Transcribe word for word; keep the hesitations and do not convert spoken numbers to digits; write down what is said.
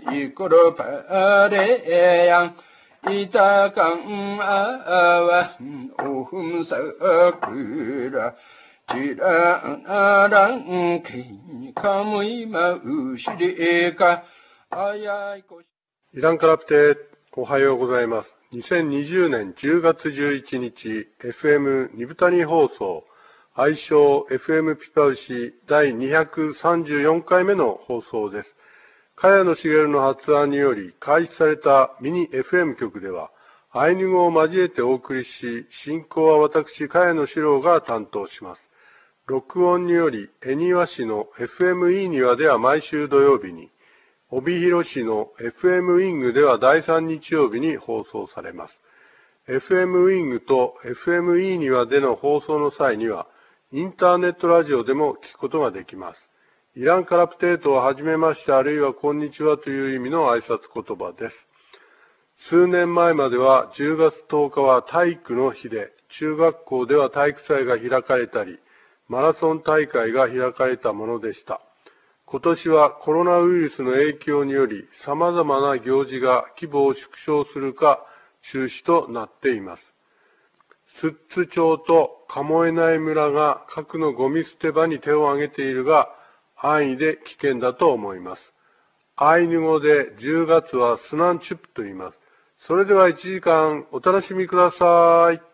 이끌어 바래양 이다강 아와 오흠사그라 지라랑 기카무이 마우시리가 아야이고 イランカラプテ、おはようございます。にせんにじゅうねんじゅうがつじゅういちにち、エフエム ニブタニ放送、愛称 エフエム ピパウシだいにひゃくさんじゅうよんかいめの放送です。茅野茂の発案により開始されたミニ エフエム 局では、アイヌ語を交えてお送りし、進行は私、茅野史郎が担当します。録音により、恵庭市の エフエム イー庭では毎週土曜日に、帯広市の エフエム ウィングではだいさん日曜日に放送されます。エフエム ウィングと エフエム イー庭での放送の際には、インターネットラジオでも聞くことができます。イランカラプテートははじめましてあるいはこんにちはという意味の挨拶言葉です。数年前まではじゅうがつとおかは体育の日で、中学校では体育祭が開かれたり、マラソン大会が開かれたものでした。今年はコロナウイルスの影響により様々な行事が規模を縮小するか中止となっています。寿都町と鴨江内村が核のゴミ捨て場に手を挙げているが安易で危険だと思います。アイヌ語でじゅうがつはスナンチュップと言います。それではいちじかんお楽しみください。